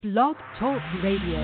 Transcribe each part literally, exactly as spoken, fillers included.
Blog Talk Radio.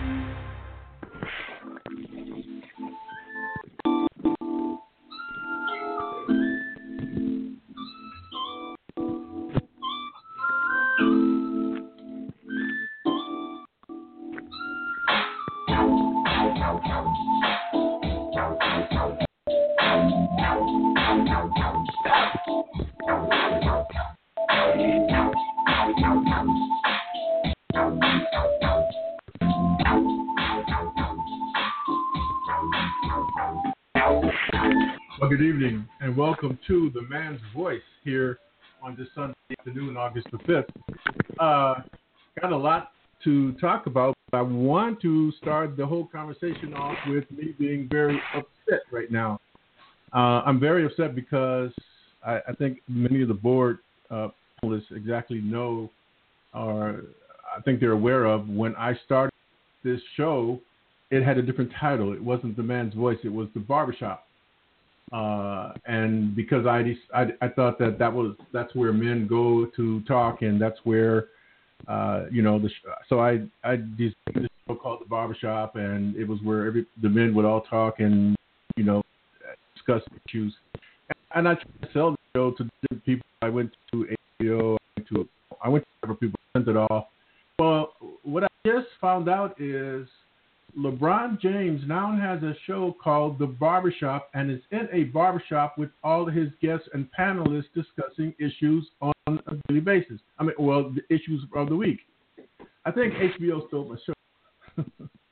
Well, good evening and welcome to The Man's Voice here on this Sunday afternoon, August the fifth. Uh, got a lot to talk about, but I want to start the whole conversation off with me being very upset right now. Uh, I'm very upset because I, I think many of the board uh, panelists exactly know, or I think they're aware of, when I started this show, it had a different title. It wasn't The Man's Voice, it was The Barbershop. Uh, and because I, I, I thought that, that was that's where men go to talk, and that's where uh, you know the so I I designed this show called The Barbershop, and it was where every the men would all talk and you know discuss issues. And I tried to sell the show to different people. I went to H B O, I went to I went to several people, sent it off. Well, what I just found out is LeBron James now has a show called The Barbershop, and is in a barbershop with all of his guests and panelists discussing issues on a daily basis. I mean, well, the issues of the week. I think H B O stole my show.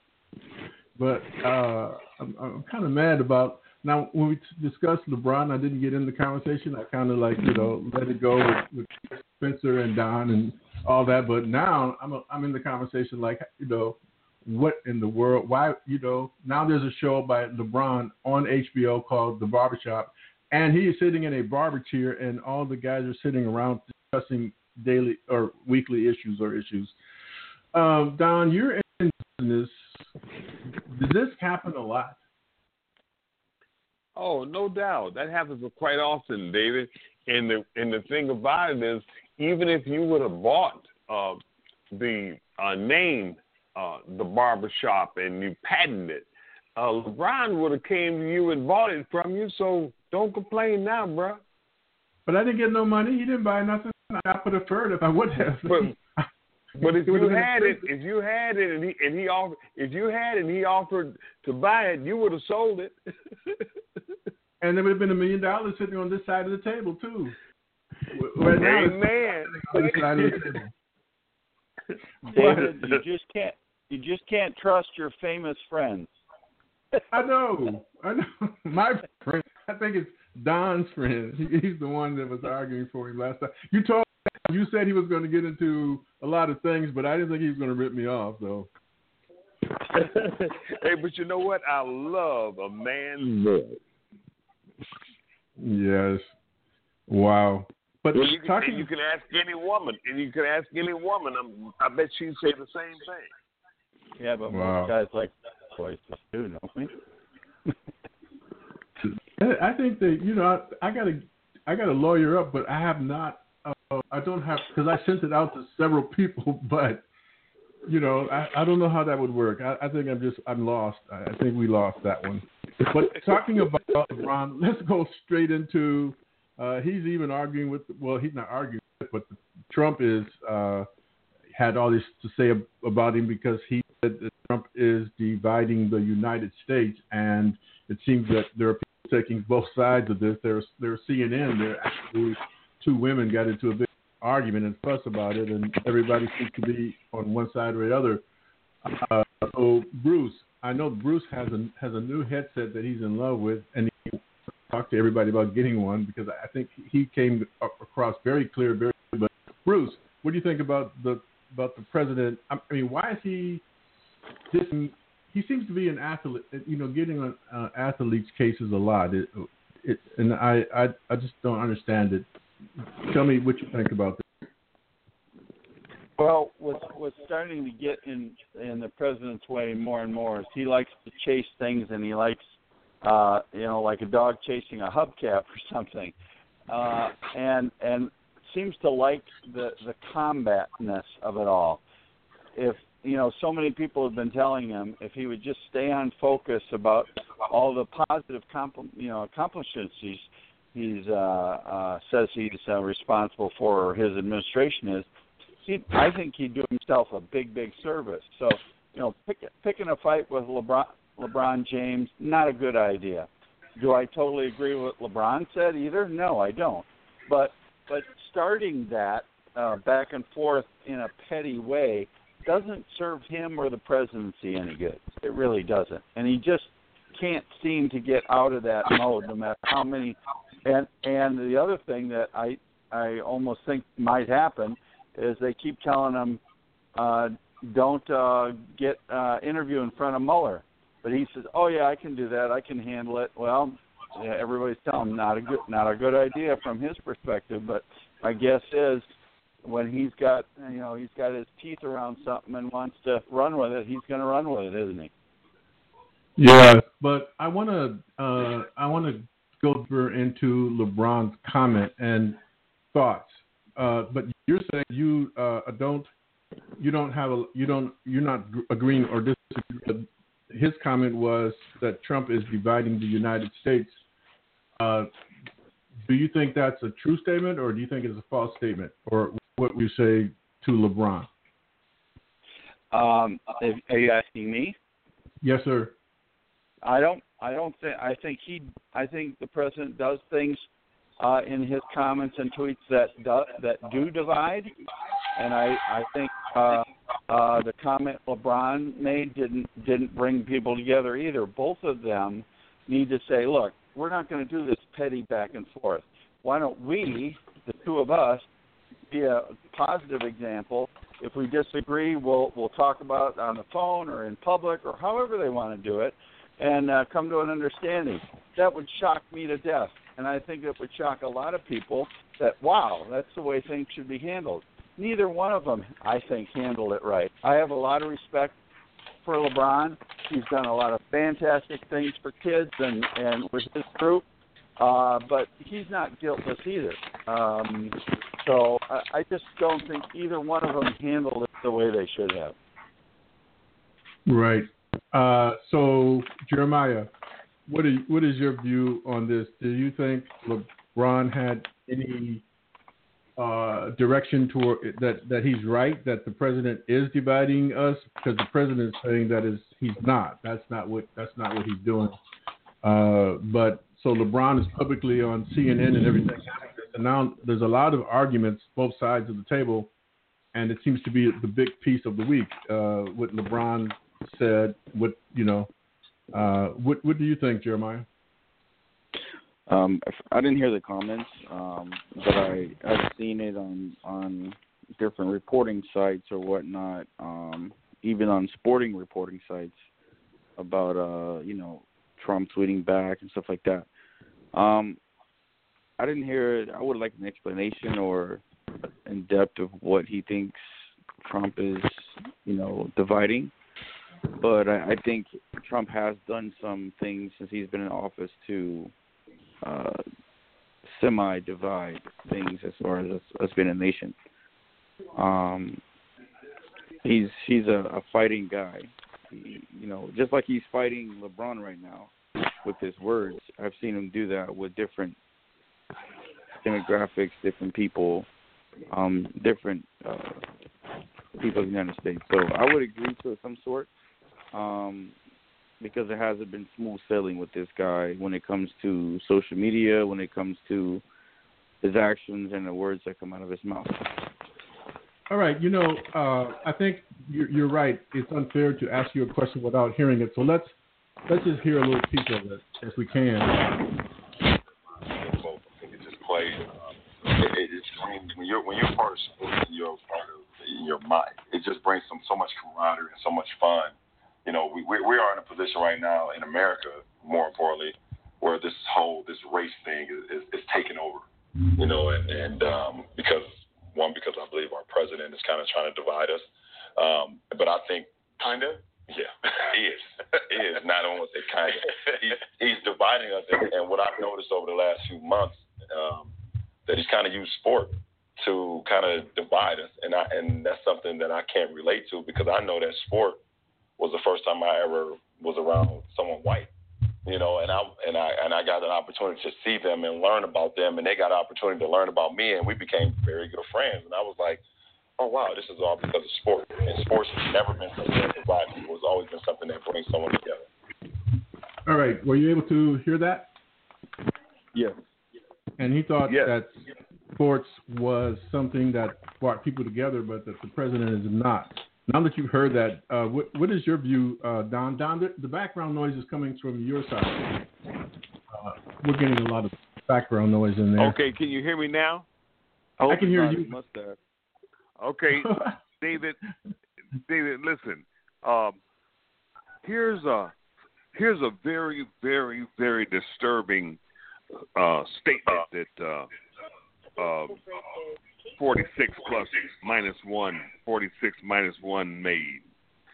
but uh, I'm, I'm kind of mad about, now when we t- discussed LeBron, I didn't get in the conversation. I kind of like, you know, let it go with, with Spencer and Don and all that. But now I'm, a, I'm in the conversation like, you know, what in the world? Why, you know, now there's a show by LeBron on H B O called The Barbershop, and he is sitting in a barber chair, and all the guys are sitting around discussing daily or weekly issues or issues. Um, Don, you're in business. Does this happen a lot? Oh, no doubt. That happens quite often, David. And the and the thing about it is, even if you would have bought uh, the uh, name, Uh, the barbershop, and you patented it, uh, LeBron would have came to you and bought it from you, so don't complain now, bro. But I didn't get no money. He didn't buy nothing. I would have heard if I would have. But, but if you had it, if you had it, and he and he offered, if you had it, and he offered to buy it, you would have sold it. And there would have been a million dollars sitting on this side of the table too. Right now, Amen. On this side of the table. David, you just can't you just can't trust your famous friends. I know, I know. My friend, I think it's Don's friend. He, he's the one that was arguing for him last time. You told you said he was going to get into a lot of things, but I didn't think he was going to rip me off, though. Hey, but you know what? I love a man's voice. Yes. Wow. But well, you, can, talking, you can ask any woman, and you can ask any woman. I'm, I bet she'd say the same thing. Yeah, but wow. most guys like voices too, don't we? I think that you know I, I got to I got to lawyer up, but I have not. Uh, I don't have because I sent it out to several people, but you know I, I don't know how that would work. I, I think I'm just I'm lost. I, I think we lost that one. But talking about LeBron, let's go straight into. Uh, he's even arguing with, well, he's not arguing, but Trump is uh, had all this to say ab- about him because he said that Trump is dividing the United States, and it seems that there are people taking both sides of this. There's there's C N N. There actually two women got into a big argument and fuss about it, and everybody seems to be on one side or the other. Uh, so Bruce, I know Bruce has a has a new headset that he's in love with, and he talk to everybody about getting one because I think he came across very clear, very good. But Bruce, what do you think about the about the president? I mean, why is he this? He seems to be an athlete, you know, getting on uh, athletes' cases a lot. It, it, and I, I, I just don't understand it. Tell me what you think about this. Well, what's what's starting to get in in the president's way more and more is he likes to chase things, and he likes. Uh, you know, like a dog chasing a hubcap or something, uh, and and seems to like the the combatness of it all. if you know, so many people have been telling him if he would just stay on focus about all the positive, compl- you know, accomplishments he's he's uh, uh, says he's uh, responsible for, or his administration is. He, I think he'd do himself a big, big service. So, you know, pick, picking a fight with LeBron, LeBron James, not a good idea. Do I totally agree with what LeBron said either? No, I don't. But but starting that uh, back and forth in a petty way doesn't serve him or the presidency any good. It really doesn't. And he just can't seem to get out of that mode no matter how many. And and the other thing that I I almost think might happen is they keep telling him, uh, don't uh, get uh, interview in front of Mueller. But he says, oh, yeah, I can do that. I can handle it. Well, yeah, everybody's telling him not a good, not a good idea from his perspective. But my guess is when he's got, you know, he's got his teeth around something and wants to run with it, he's going to run with it, isn't he? Yeah, but I want to, uh, I want to go deeper into LeBron's comment and thoughts. Uh, but you're saying you uh, don't, you don't have a, you don't, you're not agreeing or disagreeing. His comment was that Trump is dividing the United States. Uh, do you think that's a true statement, or do you think it's a false statement, or what would you say to LeBron? Um, are you asking me? Yes, sir. I don't. I don't think. I think he. I think the president does things uh, in his comments and tweets that do, that do divide, and I. I think uh, uh, the comment LeBron made didn't didn't bring people together either. Both of them need to say, look, we're not going to do this petty back and forth. Why don't we, the two of us, be a positive example? If we disagree, we'll we'll talk about it on the phone or in public or however they want to do it, and uh, come to an understanding. That would shock me to death, and I think it would shock a lot of people that, wow, that's the way things should be handled. Neither one of them, I think, handled it right. I have a lot of respect for LeBron. He's done a lot of fantastic things for kids and, and with his group, uh, but he's not guiltless either. Um, so I, I just don't think either one of them handled it the way they should have. Right. Uh, so, Jeremiah, what is, what is your view on this? Do you think LeBron had any uh, direction toward that, that he's right, that the president is dividing us? Because the president is saying that is he's not. That's not what that's not what he's doing. Uh, but so LeBron is publicly on C N N and everything. And now there's a lot of arguments, both sides of the table, and it seems to be the big piece of the week. Uh, what LeBron said, what you know, uh, what what do you think, Jeremiah? Um, I didn't hear the comments, um, but I I've seen it on on different reporting sites or whatnot, um, even on sporting reporting sites about uh, you know Trump tweeting back and stuff like that. Um, I didn't hear it. I would like an explanation or in depth of what he thinks Trump is, you know, dividing. But I, I think Trump has done some things since he's been in office to uh, semi-divide things as far as us, us being a nation. Um, he's he's a, a fighting guy. He, you know, just like he's fighting LeBron right now with his words. I've seen him do that with different demographics, different people, um, different uh, people in the United States. So I would agree to some sort, um, because it hasn't been smooth sailing with this guy when it comes to social media, when it comes to his actions and the words that come out of his mouth. All right, you know, uh, I think you're, you're right. It's unfair to ask you a question without hearing it. So let's let's just hear a little piece of it, if we can. I think it just plays. Um, it, it, it's when you're when you're part of sports and you're part of your mind, it just brings some so much camaraderie and so much fun. You know, we we, we are in a position right now in America, more importantly, where this whole this race thing is, is, is taking over. You know, and and um, because. One, because I believe our president is kind of trying to divide us. Um, but I think kind of, yeah, he is. He is. Not only say kind of. He's, he's dividing us. And, and what I've noticed over the last few months, um, that he's kind of used sport to kind of divide us, and I and that's something that I can't relate to because I know that sport was the first time I ever was around someone white, you know, and I and I and I got an opportunity to see them and learn about them, and they got an opportunity to learn about me, and we became very good friends. And I was like, oh wow, this is all because of sport. And sports has never been something that divides people. It's always been something that brings someone together. All right, were you able to hear that? Yes. And he thought Yes. that sports was something that brought people together, but that the president is not. Now that you've heard that, uh, what, what is your view, uh, Don? Don, the, the background noise is coming from your side. Uh, we're getting a lot of background noise in there. Okay, can you hear me now? I can hear you. Must have. Okay, David. David, listen. Um, here's a here's a very, very, very disturbing uh, statement that uh, uh, forty-six plus minus one, forty-six minus one made.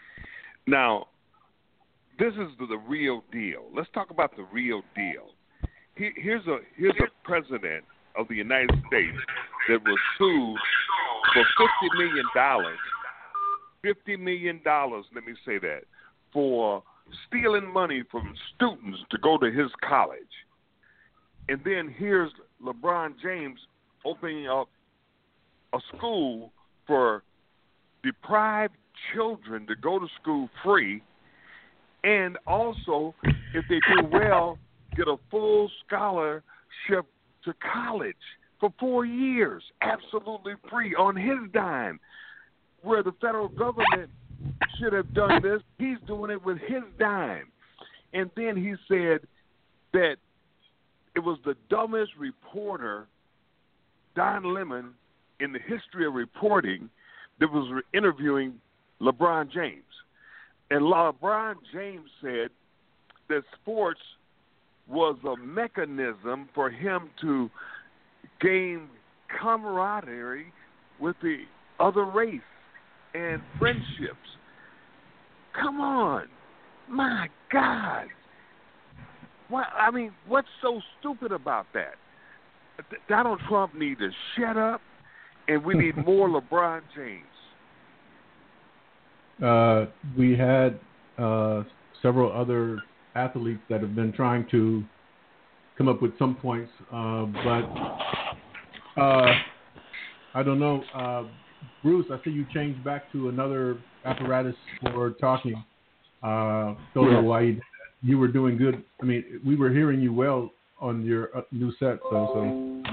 Now, this is the, the real deal. Let's talk about the real deal. He, here's a here's a president of the United States that was sued for fifty million dollars. fifty million dollars, let me say that, for stealing money from students to go to his college. And then here's LeBron James opening up a school for deprived children to go to school free, and also, if they do well, get a full scholarship to college for four years, absolutely free on his dime. Where the federal government should have done this, he's doing it with his dime. And then he said that it was the dumbest reporter, Don Lemon, in the history of reporting that was re- interviewing LeBron James. And LeBron James said that sports was a mechanism for him to gain camaraderie with the other race and friendships. Come on. My God. What, I mean, what's so stupid about that? D- Donald Trump needs to shut up, and we need more LeBron James. Uh, we had uh, several other athletes that have been trying to come up with some points, uh, but uh, I don't know. Uh, Bruce, I see you changed back to another apparatus for talking. Uh, don't know why you, you were doing good. I mean, we were hearing you well on your uh, new set, so so.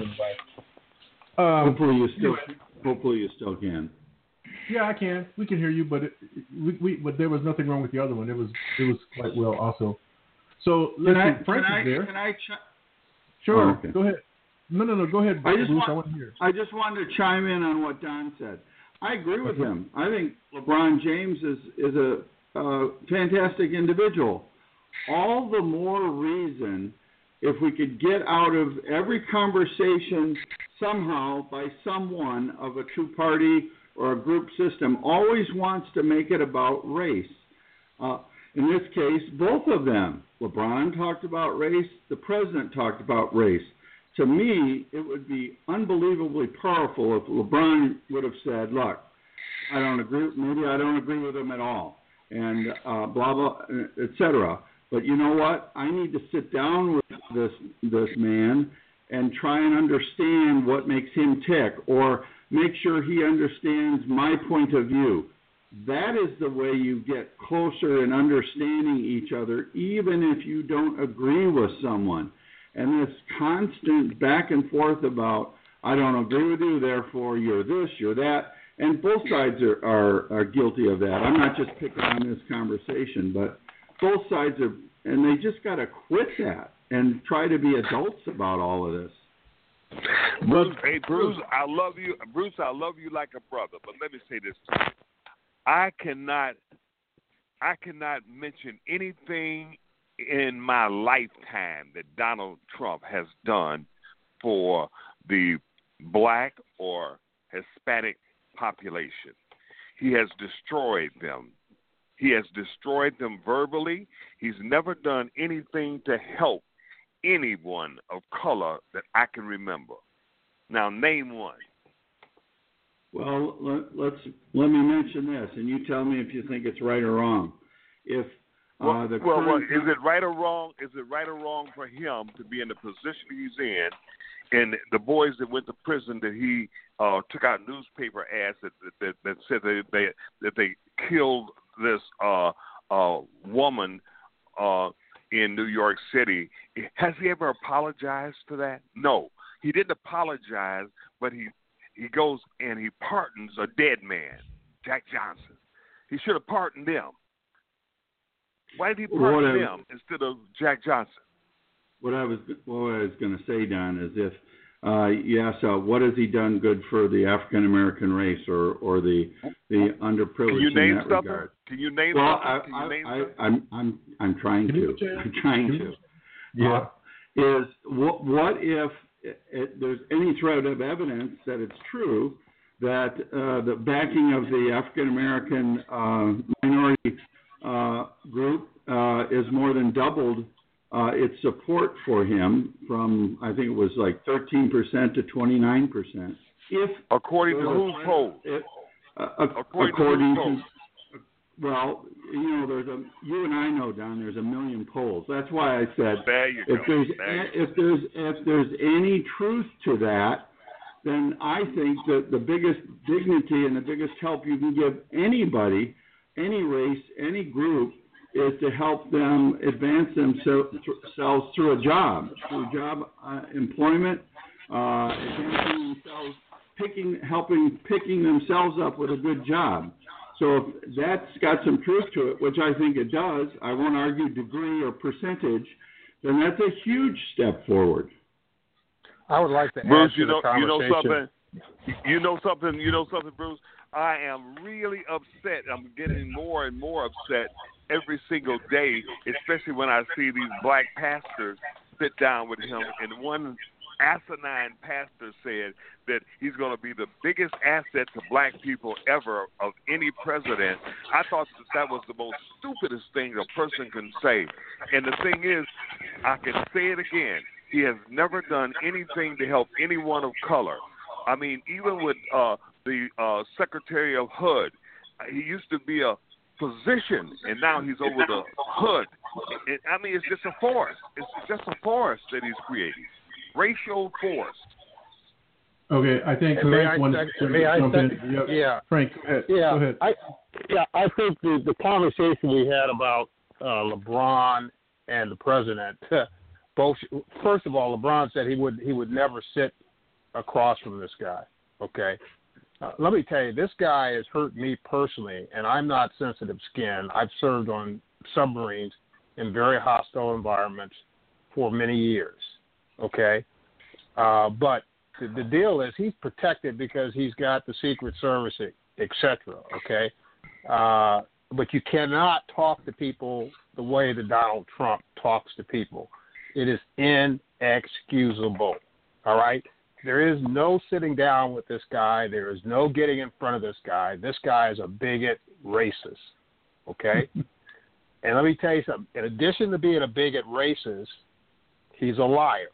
Um, hopefully you still, hopefully you still can. Yeah, I can. We can hear you, but it, we, we but there was nothing wrong with the other one. It was it was quite well also. So let's Can I, see. Frank can I, is there. can I ch- Sure. Oh, okay. Go ahead. No, no, no. Go ahead, I Bruce. just want, I want to hear. I just wanted to chime in on what Don said. I agree with him. I think LeBron James is is a uh, fantastic individual. All the more reason if we could get out of every conversation somehow by someone of a two-party or a group system always wants to make it about race. Uh, in this case, both of them. LeBron talked about race. The president talked about race. To me, it would be unbelievably powerful if LeBron would have said, look, I don't agree, maybe I don't agree with him at all, and uh, blah, blah, et cetera. But you know what? I need to sit down with this this man and try and understand what makes him tick, or make sure he understands my point of view. That is the way you get closer in understanding each other, even if you don't agree with someone. And this constant back and forth about, I don't agree with you, therefore you're this, you're that, and both sides are, are, are guilty of that. I'm not just picking on this conversation, but both sides are, and they just got to quit that and try to be adults about all of this. Bruce, hey Bruce, I love you, Bruce. I love you like a brother. But let me say this to you: I cannot, I cannot mention anything in my lifetime that Donald Trump has done for the black or Hispanic population. He has destroyed them. He has destroyed them verbally. He's never done anything to help anyone of color that I can remember. Now, name one. Well, let, let's let me mention this, and you tell me if you think it's right or wrong. If uh, well, the well, well, current, is it right or wrong? Is it right or wrong for him to be in the position he's in, and the boys that went to prison that he uh, took out newspaper ads that that, that said that they that they killed this uh, uh, woman uh, in New York City? Has he ever apologized for that? No, he didn't apologize, but he. He goes and he pardons a dead man, Jack Johnson. He should have pardoned them. Why did he pardon I, them instead of Jack Johnson? What I was what I was going to say, Don, is if uh, you ask, uh, what has he done good for the African American race or, or the the underprivileged Can you name in that something? regard? Can you name well, something? I, Can you I, name I, something? I'm I'm I'm trying to. I'm trying to. Yeah. Uh, is what what if It, it, there's any thread of evidence that it's true that uh, the backing of the African American uh, minority uh, group uh, is more than doubled uh, its support for him from, I think it was like thirteen percent to twenty-nine percent. If according to whose poll? Uh, according, according to, whose to well, you know, there's a you and I know, Don. There's a million polls. That's why I said there you if go. there's there if there's if there's any truth to that, then I think that the biggest dignity and the biggest help you can give anybody, any race, any group, is to help them advance themselves through a job, through job uh, employment, uh, advancing themselves, picking, helping picking themselves up with a good job. So if that's got some truth to it, which I think it does, I won't argue degree or percentage, then that's a huge step forward. I would like to Bruce, add to you know, the conversation. you know something. You know something. You know something, Bruce. I am really upset. I'm getting more and more upset every single day, especially when I see these black pastors sit down with him. And one asinine pastor said that he's going to be the biggest asset to black people ever of any president. I thought that that was the most stupidest thing a person can say. And the thing is, I can say it again. He has never done anything to help anyone of color. I mean, even with uh, the uh, Secretary of H U D, he used to be a position, and now he's over the hood. It, I mean, it's just a force. It's just a force that he's creating. Racial force. Okay, I think And may Frank I wants sec- to may I jump sec- in. Yep. yeah. Frank, go ahead. Yeah, Go ahead. I yeah, I think the the conversation we had about uh, LeBron and the president, both. First of all, LeBron said he would he would never sit across from this guy. Okay, uh, let me tell you, this guy has hurt me personally, and I'm not sensitive skin. I've served on submarines in very hostile environments for many years. Okay, uh, but the, the deal is he's protected because he's got the Secret Service, et cetera. Okay, uh, but you cannot talk to people the way that Donald Trump talks to people. It is inexcusable. All right. There is no sitting down with this guy. There is no getting in front of this guy. This guy is a bigot racist, okay? And let me tell you something. In addition to being a bigot racist, he's a liar.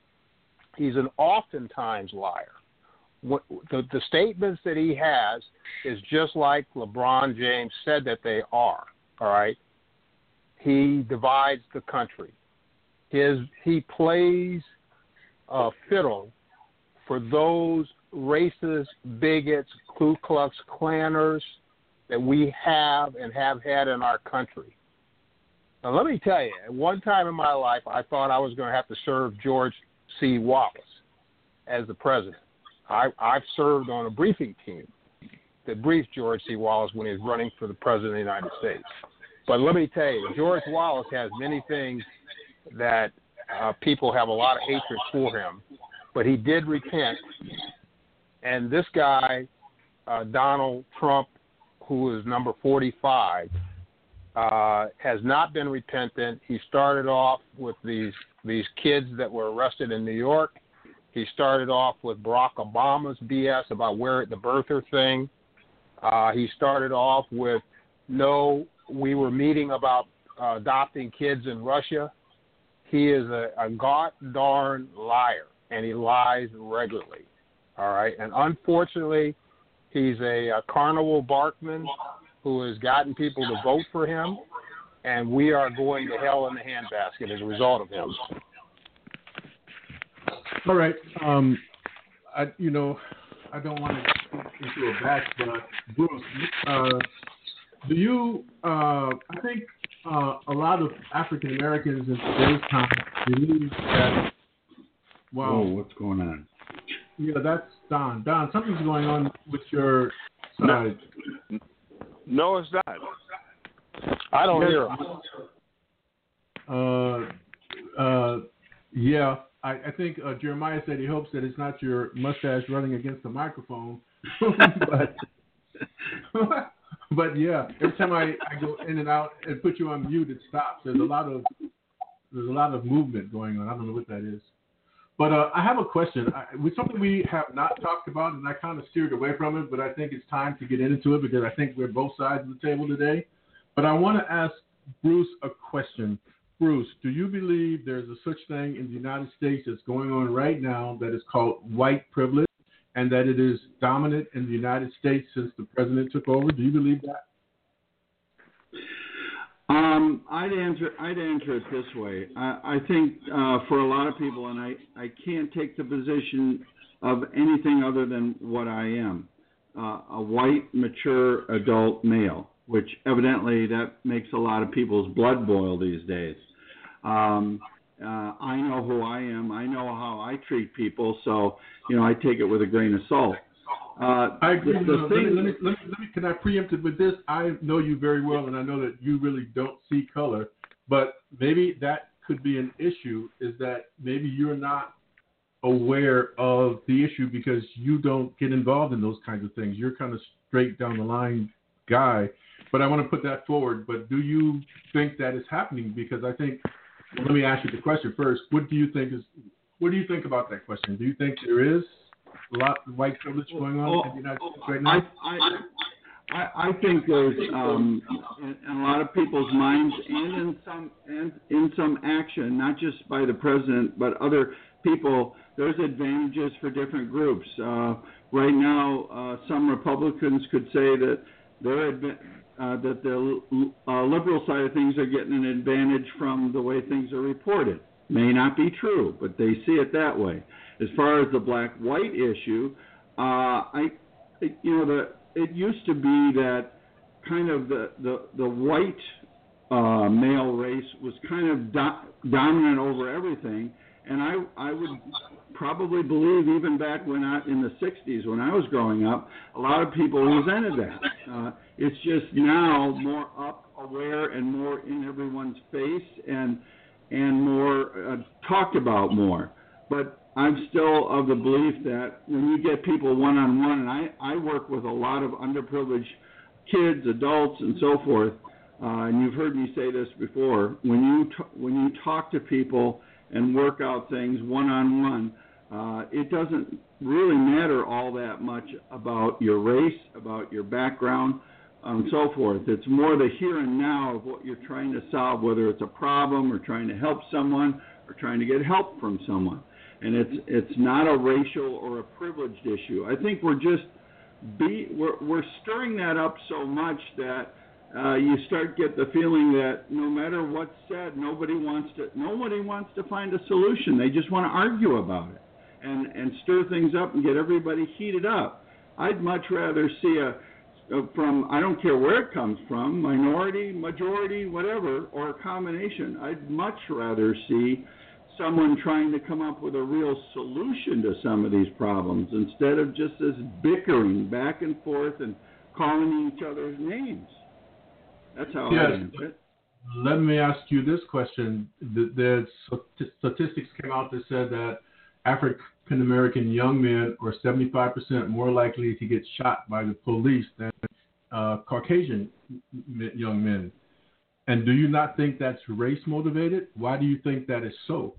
He's an oftentimes liar. What, the, the statements that he has is just like LeBron James said that they are, all right? He divides the country. His He plays uh, fiddle for those racist, bigots, Ku Klux Klanners that we have and have had in our country. Now, let me tell you, at one time in my life, I thought I was going to have to serve George C. Wallace as the president. I, I've served on a briefing team that briefed George C. Wallace when he was running for the president of the United States. But let me tell you, George Wallace has many things that uh, people have a lot of hatred for him. But he did repent, and this guy, uh, Donald Trump, who is number forty-five, uh, has not been repentant. He started off with these these kids that were arrested in New York. He started off with Barack Obama's B S about where the birther thing. Uh, he started off with, no, we were meeting about uh, adopting kids in Russia. He is a, a god darn liar. And he lies regularly, all right? And unfortunately, He's a, a carnival barkman who has gotten people to vote for him, and we are going to hell in the handbasket as a result of him. All right. Um, I, you know, I don't want to get into a back, but Bruce, uh, do you? Uh, I think uh, a lot of African Americans in today's time believe that. Wow, Whoa, what's going on? Yeah, that's Don. Don, something's going on with your side. No, no it's not. I don't yes. hear him. Uh, uh, yeah. I, I think uh, Jeremiah said he hopes that it's not your mustache running against the microphone. but, but yeah, every time I, I go in and out and put you on mute, it stops. There's a lot of there's a lot of movement going on. I don't know what that is. But uh, I have a question. I, it's something we have not talked about, and I kind of steered away from it, but I think it's time to get into it because I think we're both sides of the table today. But I want to ask Bruce a question. Bruce, do you believe there's a such thing in the United States that's going on right now that is called white privilege and that it is dominant in the United States since the president took over? Do you believe that? Um, I'd answer. I'd answer it this way. I, I think uh, for a lot of people, and I, I can't take the position of anything other than what I am, uh, a white, mature, adult male, which evidently that makes a lot of people's blood boil these days. Um, uh, I know who I am. I know how I treat people, so you know I take it with a grain of salt. Uh, I agree. The, the no, thing, let, me, let, me, let, me, let me, can I preempt it with this? I know you very well, and I know that you really don't see color, but maybe that could be an issue, is that maybe you're not aware of the issue because you don't get involved in those kinds of things. You're kind of straight down the line guy, but I want to put that forward. But do you think that is happening? Because I think, well, let me ask you the question first. What do you think is, what do you think about that question? Do you think there is a lot of white privilege going on well, in the United States right now? I, I, I think there's um, in, in a lot of people's minds, and in some and in some action, not just by the president, but other people. There's advantages for different groups. Uh, right now, uh, some Republicans could say that they're adva- uh, that the uh, liberal side of things are getting an advantage from the way things are reported. May not be true, but they see it that way. As far as the black-white issue, uh, I, you know, the it used to be that kind of the the, the white uh, male race was kind of do- dominant over everything, and I I would probably believe even back when I in the sixties when I was growing up, a lot of people resented that. Uh, it's just now more up, aware, and more in everyone's face, and and more uh, talked about more. But I'm still of the belief that when you get people one-on-one, and I, I work with a lot of underprivileged kids, adults, and so forth, uh, and you've heard me say this before, when you t- when you talk to people and work out things one-on-one, uh, it doesn't really matter all that much about your race, about your background, and so forth. It's more the here and now of what you're trying to solve, whether it's a problem or trying to help someone or trying to get help from someone. And it's it's not a racial or a privileged issue. I think we're just be we're we're stirring that up so much that uh, you start get the feeling that no matter what's said, nobody wants to nobody wants to find a solution. They just want to argue about it and and stir things up and get everybody heated up. I'd much rather see a from I don't care where it comes from, minority, majority, whatever, or a combination. I'd much rather see someone trying to come up with a real solution to some of these problems instead of just this bickering back and forth and calling each other's names. That's how yes. I answer it. Let me ask you this question. The, the statistics came out that said that African American young men are seventy-five percent more likely to get shot by the police than uh, Caucasian young men. And do you not think that's race motivated? Why do you think that is so?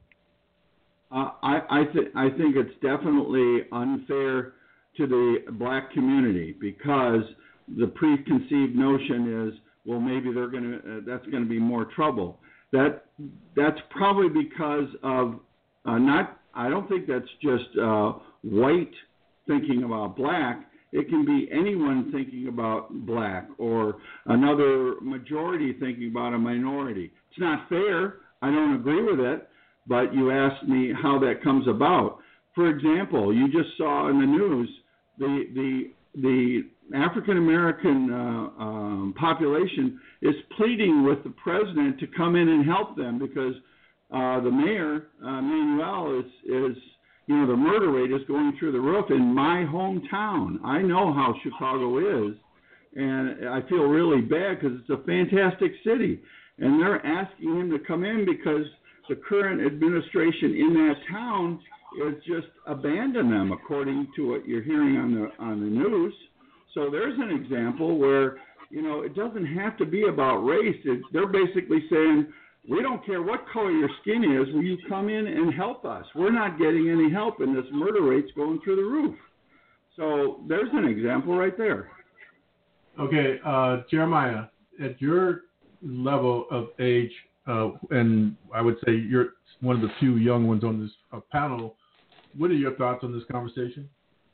Uh, I I, th- I think it's definitely unfair to the black community because the preconceived notion is, well, maybe they're going to uh, that's going to be more trouble. That that's probably because of uh, not. I don't think that's just uh, white thinking about black. It can be anyone thinking about black or another majority thinking about a minority. It's not fair. I don't agree with it, but you asked me how that comes about. For example, you just saw in the news the the the African American uh, um, population is pleading with the president to come in and help them because uh, the mayor, uh, Manuel, is is you know the murder rate is going through the roof in my hometown. I know how Chicago is, and I feel really bad because it's a fantastic city, and they're asking him to come in because the current administration in that town is just abandon them, according to what you're hearing on the on the news. So there's an example where, you know, it doesn't have to be about race. It, they're basically saying, we don't care what color your skin is, will you come in and help us? We're not getting any help, and this murder rate's going through the roof. So there's an example right there. Okay, uh, Jeremiah, at your level of age, uh, and I would say you're one of the few young ones on this uh, panel, what are your thoughts on this conversation?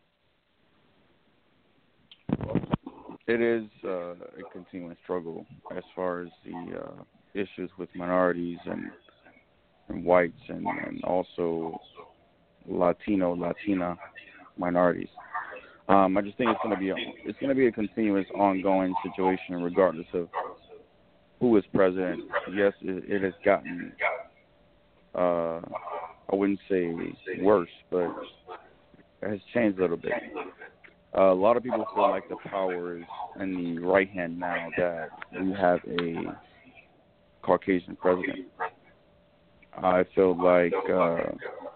It is uh, a continuing struggle as far as the uh, issues with minorities and, and whites and, and also Latino, Latina minorities. Um, I just think it's going to be a, it's going to be a continuous, ongoing situation, regardless of who is president. Yes, it, it has gotten, uh, I wouldn't say worse, but it has changed a little bit. Uh, a lot of people feel like the power is in the right hand now that we have a Caucasian president. I feel like, uh,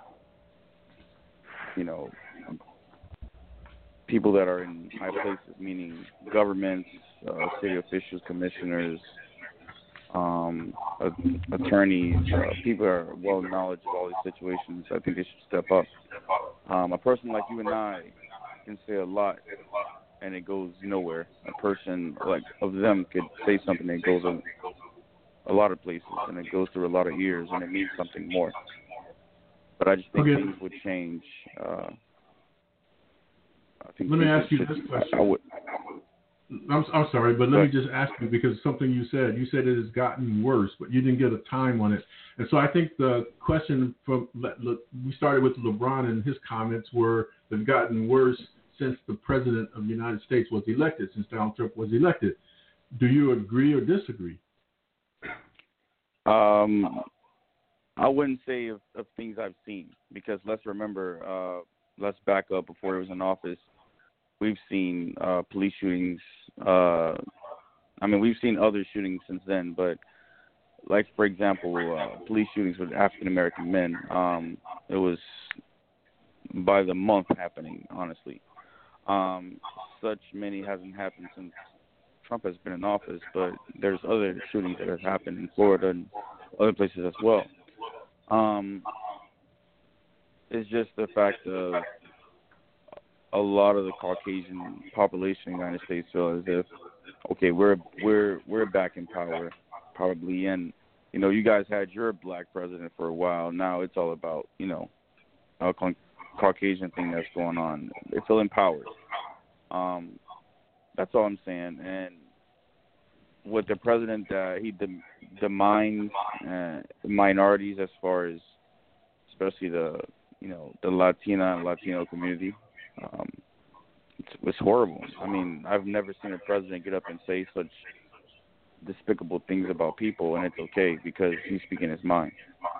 you know, people that are in high places, meaning governments, uh, city officials, commissioners, um, attorneys, uh, people that are well knowledge of all these situations, I think they should step up. Um, a person like you and I can say a lot and it goes nowhere. A person like of them could say something that goes a, a lot of places and it goes through a lot of ears and it means something more. But I just think okay. things would change. Uh, I think let me ask you should, this question. I, I would, I'm, I'm sorry, but let but, me just ask you because something you said. You said it has gotten worse, but you didn't get a time on it. And so I think the question from we started with LeBron and his comments were they've gotten worse since the president of the United States was elected, since Donald Trump was elected. Do you agree or disagree? Um, I wouldn't say of, of things I've seen because let's remember, uh, let's back up before he was in office. We've seen uh, police shootings. Uh, I mean, we've seen other shootings since then, but like, for example, uh, police shootings with African-American men. Um, it was by the month happening, honestly. Um, such many hasn't happened since Trump has been in office, but there's other shootings that have happened in Florida and other places as well. Um, it's just the fact of a lot of the Caucasian population in the United States feel as if, okay, we're we're we're back in power, probably, and you know, you guys had your black president for a while. Now it's all about, you know, a Caucasian thing that's going on. They feel empowered. Um, that's all I'm saying. And with the president, uh, he dem- demined uh, minorities as far as, especially the, you know, the Latina and Latino community. Um, it's, it's horrible. I mean, I've never seen a president get up and say such despicable things about people, and it's okay because he's speaking his mind.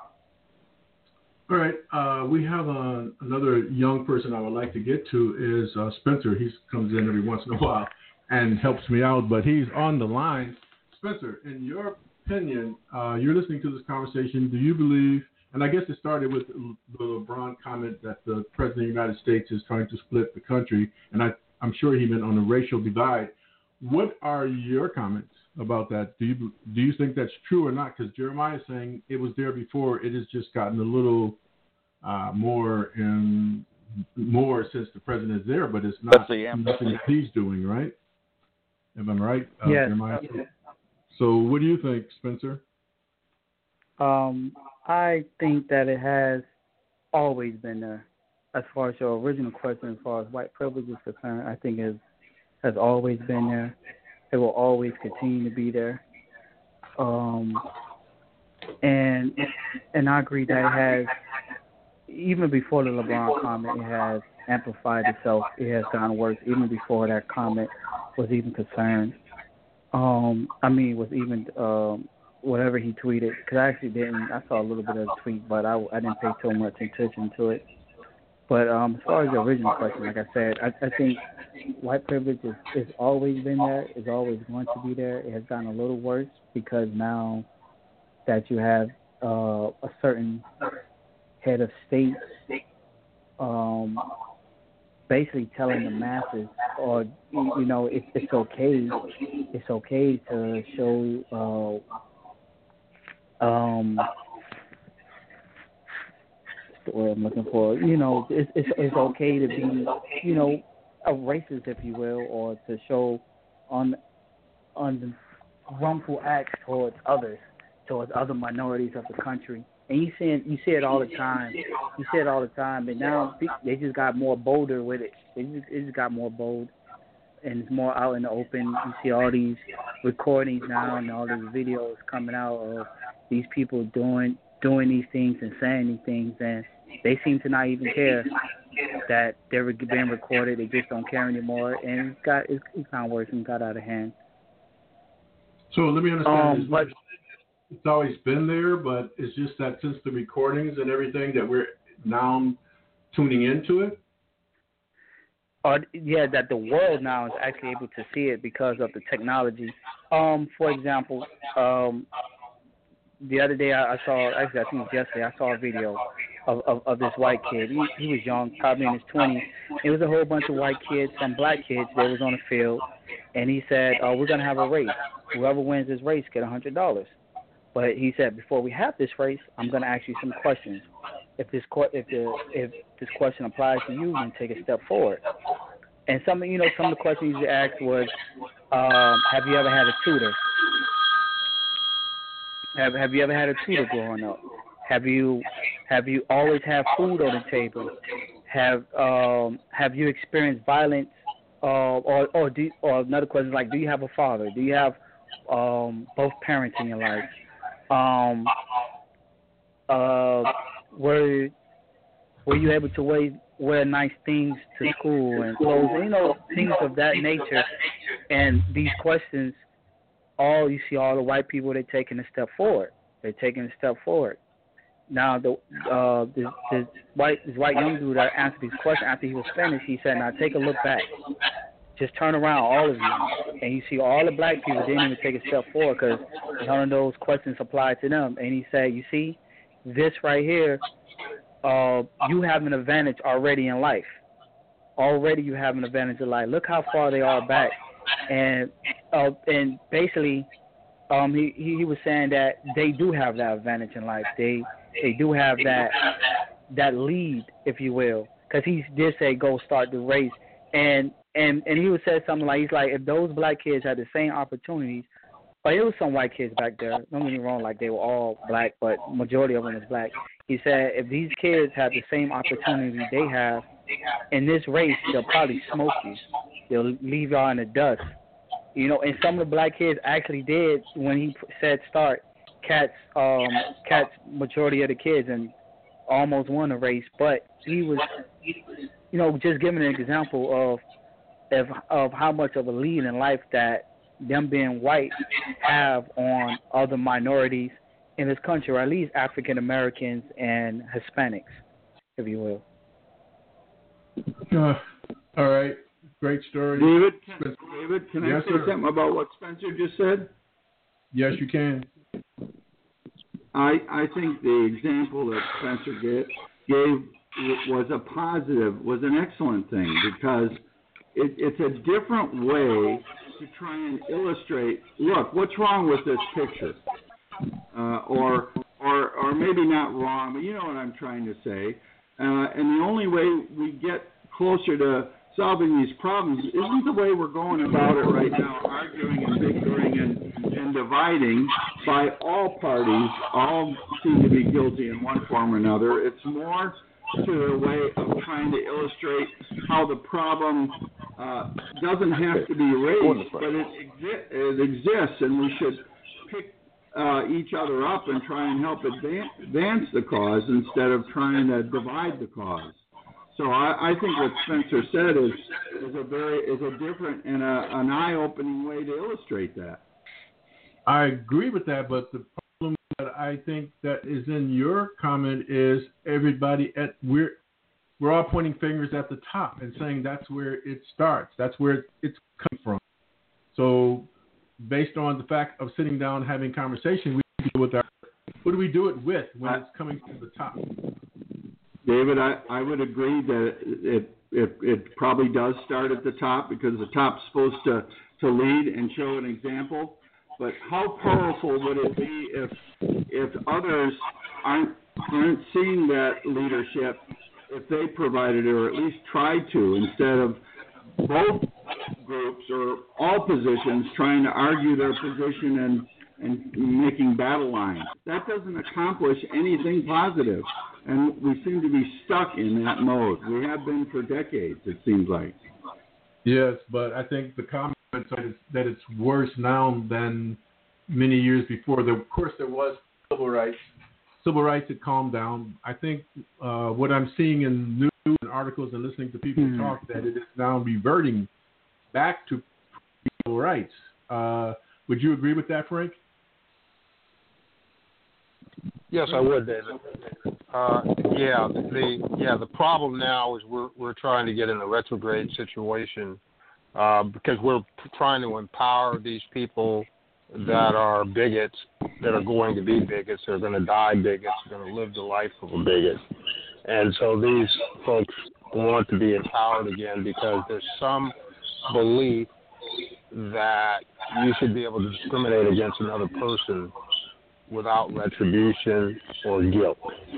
All right. Uh, we have uh, another young person I would like to get to is uh, Spencer. He comes in every once in a while and helps me out, but he's on the line. Spencer, in your opinion, uh, you're listening to this conversation. Do you believe, and I guess it started with the LeBron comment that the President of the United States is trying to split the country, and I, I'm sure he meant on the racial divide. What are your comments about that? Do you do you think that's true or not? Because Jeremiah is saying it was there before. It has just gotten a little uh, more and more since the president is there, but it's not nothing that he's doing, right? If I'm right, uh, yes. Jeremiah. So what do you think, Spencer? Um, I think that it has always been there. as far as your original question, as far as white privilege is concerned, I think it has always been there. It will always continue to be there. Um, and and I agree that it has, even before the LeBron comment, it has amplified itself. It has gotten worse even before that comment was even concerned. Um, I mean, was even um, whatever he tweeted, because I actually didn't, I saw a little bit of the tweet, but I, I didn't pay too much attention to it. But um, as far as the original question, like I said, I, I think white privilege is, is always been there, is always going to be there. It has gotten a little worse because now that you have uh, a certain head of state um, basically telling the masses, or, you know, it, it's okay, it's okay to show, uh, um, what's the word I'm looking for, you know, it's, it's, it's okay to be, you know, a racist, if you will, or to show on, on wrongful acts towards others, towards other minorities of the country. And you see it, you see it all the time. You see it all the time. And now they just got more bolder with it. They just, it just got more bold. And it's more out in the open. You see all these recordings now and all these videos coming out of these people doing doing these things and saying these things. And they seem to not even care that they're being recorded. They just don't care anymore. And it's got it's, it's kind of worse and got out of hand. So let me understand. Um, but, it's always been there, but it's just that since the recordings and everything that we're now tuning into it? Or, yeah, that the world now is actually able to see it because of the technology. Um, for example, um, the other day I, I saw, actually I think it was yesterday, I saw a video of, of, of this white kid. He, he was young, probably in his twenties. It was a whole bunch of white kids, some black kids that was on the field, and he said, oh, we're going to have a race. Whoever wins this race get one hundred dollars. But he said, before we have this race, I'm going to ask you some questions. If this if the if this question applies to you, then take a step forward. And some, you know, some of the questions he asked was, um, have you ever had a tutor? Have Have you ever had a tutor growing up? Have you Have you always had food on the table? Have um, Have you experienced violence? Uh, or or do or another question is like, do you have a father? Do you have um, both parents in your life? Um, uh, were were you able to wear, wear nice things to school and clothes, you know, things of that nature? And these questions, all you see, all the white people, they're taking a step forward. They're taking a step forward. Now, the uh, this, this white this white young dude that answered these questions after he was finished, he said, "Now take a look back. Just turn around, all of you, and you see all the black people didn't even take a step forward because none of those questions applied to them." And he said, "You see, this right here, uh, you have an advantage already in life. Already you have an advantage in life. Look how far they are back." And uh, and basically, um, he, he was saying that they do have that advantage in life. They they do have that that lead, if you will, because he did say go start the race. And And and he would say something like, he's like, if those black kids had the same opportunities, or it was some white kids back there, don't get me wrong, like they were all black, but majority of them was black. He said, if these kids had the same opportunity they have in this race, they'll probably smoke you. They'll leave y'all in the dust. You know, and some of the black kids actually did when he said start. Cats, um, Cats, majority of the kids, and almost won the race, but he was, you know, just giving an example of Of, of how much of a lead in life that them being white have on other minorities in this country, or at least African Americans and Hispanics, if you will. Uh, all right, great story. David, can, David, can yes, I say sir. something about what Spencer just said? Yes, you can. I I think the example that Spencer gave, gave was a positive, was an excellent thing, because It, it's a different way to try and illustrate, look, what's wrong with this picture? Uh, or, or, or maybe not wrong, but you know what I'm trying to say. Uh, and the only way we get closer to solving these problems isn't the way we're going about it right now, arguing and bickering and, and dividing by all parties, all seem to be guilty in one form or another. It's more to their way of trying to illustrate how the problem uh, doesn't have to be raised, but it, exi- it exists, and we should pick uh, each other up and try and help advance, advance the cause instead of trying to divide the cause. So I, I think what Spencer said is is a very is a different and a, an eye-opening way to illustrate that. I agree with that, but the problem that I think that is in your comment is everybody at we're we're all pointing fingers at the top and saying that's where it starts, that's where it's coming from. So based on the fact of sitting down and having conversation, we deal with our who do we do it with when it's coming from the top? David, I, I would agree that it, it it probably does start at the top because the top's supposed to, to lead and show an example. But how powerful would it be if if others aren't aren't seeing that leadership if they provided it or at least tried to, instead of both groups or all positions trying to argue their position and, and making battle lines? That doesn't accomplish anything positive. And we seem to be stuck in that mode. We have been for decades, it seems like. Yes, but I think the comment is that it's worse now than many years before. There, of course, there was civil rights. Civil rights had calmed down. I think uh, what I'm seeing in news and articles and listening to people mm-hmm. talk, that it is now reverting back to civil rights. Uh, would you agree with that, Frank? Yes, I would, David. Uh, yeah, the yeah the problem now is we're we're trying to get in a retrograde situation uh, because we're trying to empower these people that are bigots, that are going to be bigots, that are going to die bigots, going to live the life of a bigot, and so these folks want to be empowered again because there's some belief that you should be able to discriminate against another person without retribution or guilt.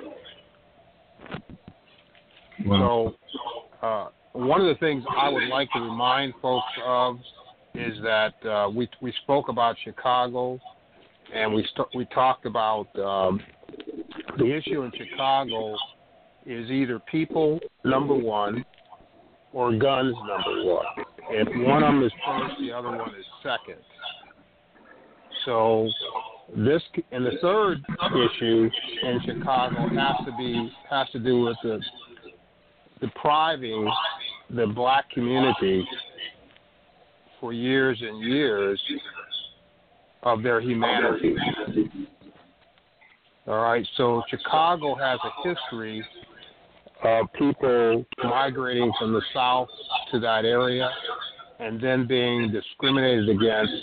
Wow. So uh, one of the things I would like to remind folks of is that uh, we we spoke about Chicago, and we st- we talked about um, the issue in Chicago is either people, number one, or guns, number one. If one of them is first, the other one is second. So this and the third issue in Chicago has to be has to do with the depriving the black community for years and years of their humanity. All right, so Chicago has a history of people migrating from the South to that area and then being discriminated against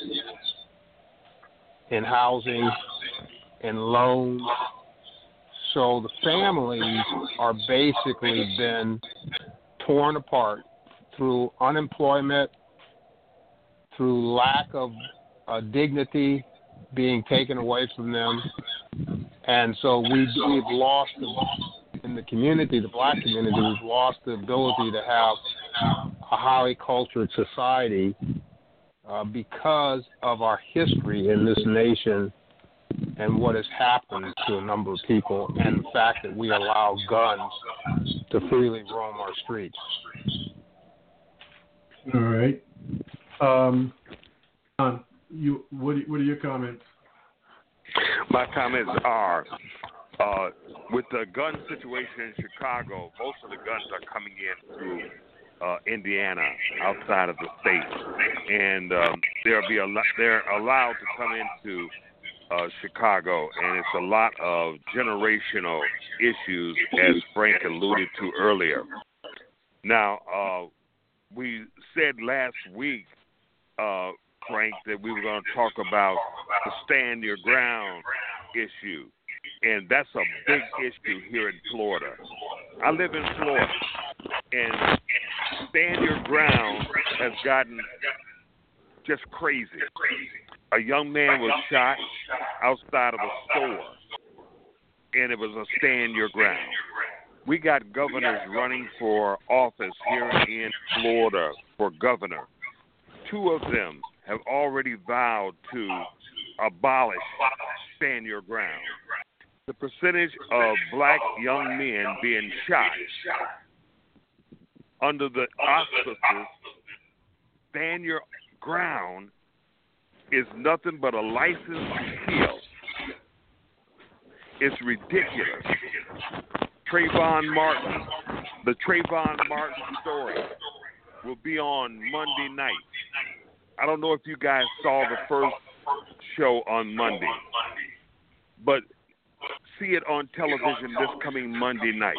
in housing, in loans. So the families are basically been torn apart through unemployment, through lack of uh, dignity being taken away from them. And so we, we've lost, the, in the community, the black community, we've lost the ability to have a highly cultured society uh, because of our history in this nation and what has happened to a number of people and the fact that we allow guns to freely roam our streets. All right. Um, John, you, what, what are your comments? My comments are, uh, with the gun situation in Chicago, most of the guns are coming in through uh, Indiana, outside of the state, and um, they'll be al- they're allowed to come into uh, Chicago, and it's a lot of generational issues, as Frank alluded to earlier. Now, uh, we said last week, uh, Frank, that we were going to talk about the stand your ground issue, and that's a big issue here in Florida. I live in Florida, and stand your ground has gotten just crazy. A young man was shot outside of a store, and it was a stand your ground. We got governors running for office here in Florida for governor. Two of them have already vowed to abolish stand your ground. the percentage of black young men being shot under the auspices stand your ground is nothing but a license to kill. It's ridiculous. Trayvon Martin, the Trayvon Martin story will be on Monday night. I don't know if you guys saw the first show on Monday, but see it on television this coming Monday night.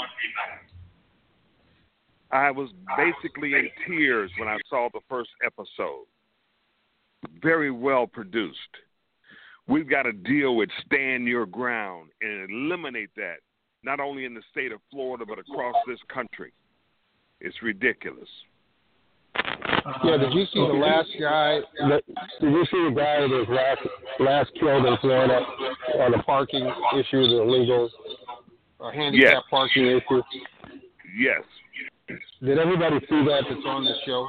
I was basically in tears when I saw the first episode. Very well produced. We've got to deal with stand your ground and eliminate that, not only in the state of Florida, but across this country. It's ridiculous. Yeah, did you see the last guy? Did you see the guy that was last last killed in Florida on the parking issue, the illegal uh, handicap yes. parking issue? Yes. Did everybody see that that's on the show?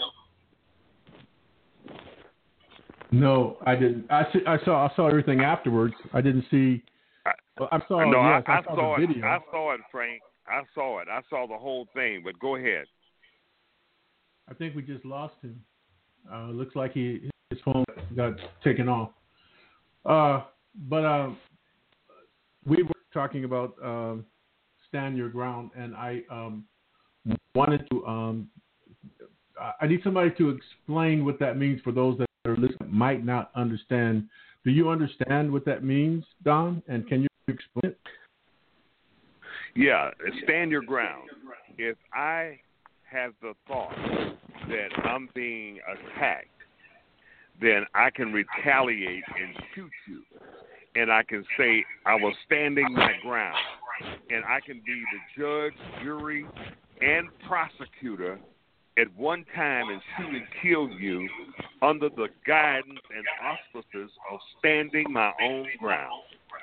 No, I didn't. I, see, I saw I saw everything afterwards. I didn't see. Well, I saw. No, yes, I, I, I saw, saw the it. video. I saw it, Frank. I saw it. I saw the whole thing. But go ahead. I think we just lost him. Uh, looks like he his phone got taken off. Uh, but uh, we were talking about uh, stand your ground, and I um, wanted to. Um, I need somebody to explain what that means for those that are listening that might not understand. Do you understand what that means, Don? And can you explain it? Yeah, stand your ground. If I have the thought that I'm being attacked, then I can retaliate and shoot you. And I can say I was standing my ground. And I can be the judge, jury, and prosecutor at one time and shoot and kill you under the guidance and auspices of standing my own ground.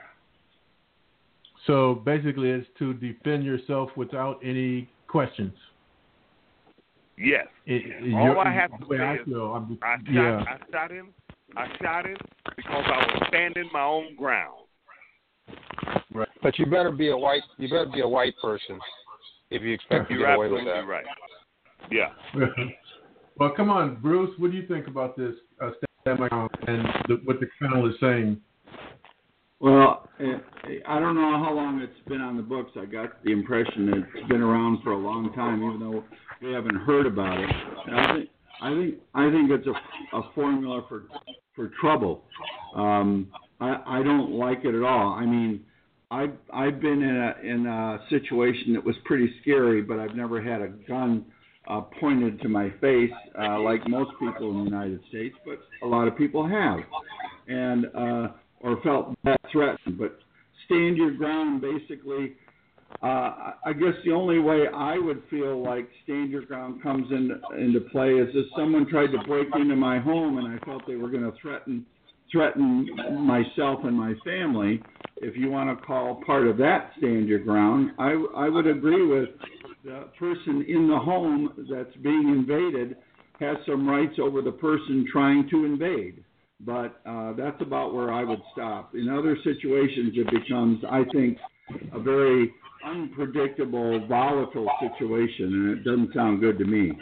So basically it's to defend yourself without any questions. Yes. It, it, All I have to say I, is feel, I'm, I, shot, yeah. I shot him. I shot him because I was standing my own ground. Right. But you better be a white. You better be a white person if you expect to You're get away with that. right. Yeah. Well, come on, Bruce. What do you think about this uh, stand my ground and the, what the panel is saying? Well, I don't know how long it's been on the books. I got the impression that it's been around for a long time, even though we haven't heard about it. And I think I think I think it's a, a formula for for trouble. Um, I, I don't like it at all. I mean, I've I've been in a in a situation that was pretty scary, but I've never had a gun uh, pointed to my face uh, like most people in the United States, but a lot of people have, and uh, or felt that threatened. But stand your ground, basically. Uh, I guess the only way I would feel like stand your ground comes in, into play is if someone tried to break into my home and I felt they were going to threaten threaten myself and my family. If you want to call part of that stand your ground, I, I would agree with the person in the home that's being invaded has some rights over the person trying to invade. But uh, that's about where I would stop. In other situations, it becomes, I think, a very unpredictable, volatile situation, and it doesn't sound good to me.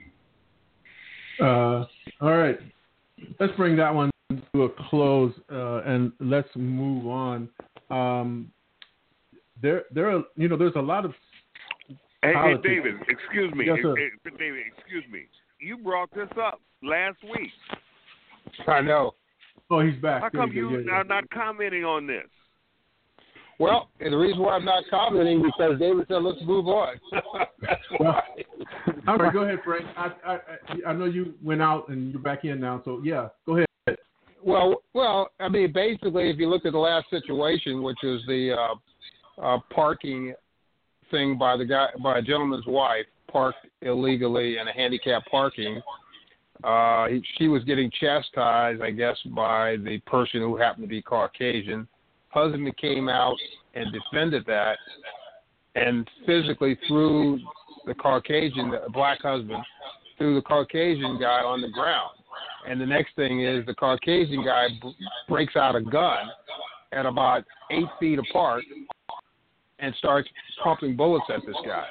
Uh, all right. Let's bring that one to a close, uh, and let's move on. Um, there, there are, you know, there's a lot of Hey, hey politics. David, excuse me. Yes, sir. Hey, hey, David, excuse me. You brought this up last week. I know. Oh, he's back. How come There you go. Yeah, are yeah. not commenting on this? Well, and the reason why I'm not commenting because David said let's move on. That's why. All right, go ahead, Frank. I, I I I know you went out and you're back in now, so yeah, go ahead. Well, well, I mean, basically, if you look at the last situation, which is the uh, uh, parking thing by the guy, by a gentleman's wife, parked illegally in a handicap parking. Uh, he, she was getting chastised, I guess, by the person who happened to be Caucasian. Husband came out and defended that, and physically threw the Caucasian, the black husband, threw the Caucasian guy on the ground. And the next thing is the Caucasian guy b- breaks out a gun at about eight feet apart and starts pumping bullets at this guy.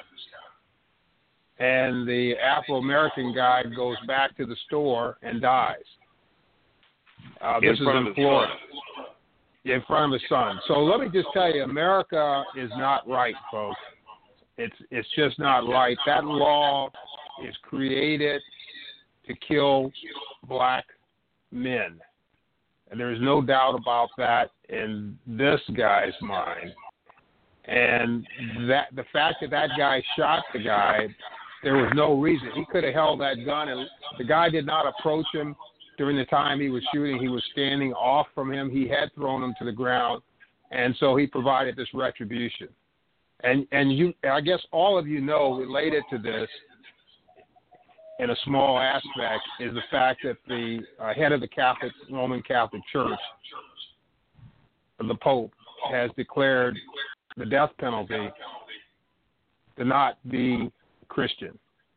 And the Afro-American guy goes back to the store and dies. Uh, this in is in Florida. In front of his son. So let me just tell you, America is not right, folks. It's it's just not right. That law is created to kill black men. And there's no doubt about that in this guy's mind. And that the fact that that guy shot the guy, there was no reason. He could have held that gun, and the guy did not approach him during the time he was shooting. He was standing off from him. He had thrown him to the ground, and so he provided this retribution. And and you, I guess all of you know, related to this, in a small aspect, is the fact that the uh, head of the Catholic Roman Catholic Church, the Pope, has declared the death penalty to not be Christian.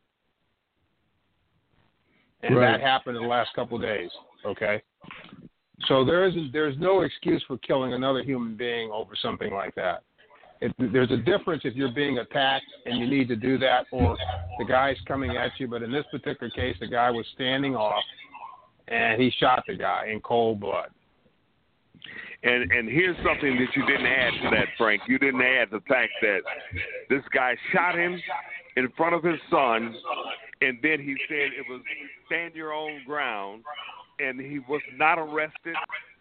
And right. that happened in the last couple of days, okay? So there is there's no excuse for killing another human being over something like that. It, there's a difference if you're being attacked and you need to do that, or the guy's coming at you. But in this particular case, the guy was standing off, and he shot the guy in cold blood. And and here's something that you didn't add to that, Frank. You didn't add the fact that this guy shot him in front of his son, and then he said it was stand your own ground, and he was not arrested.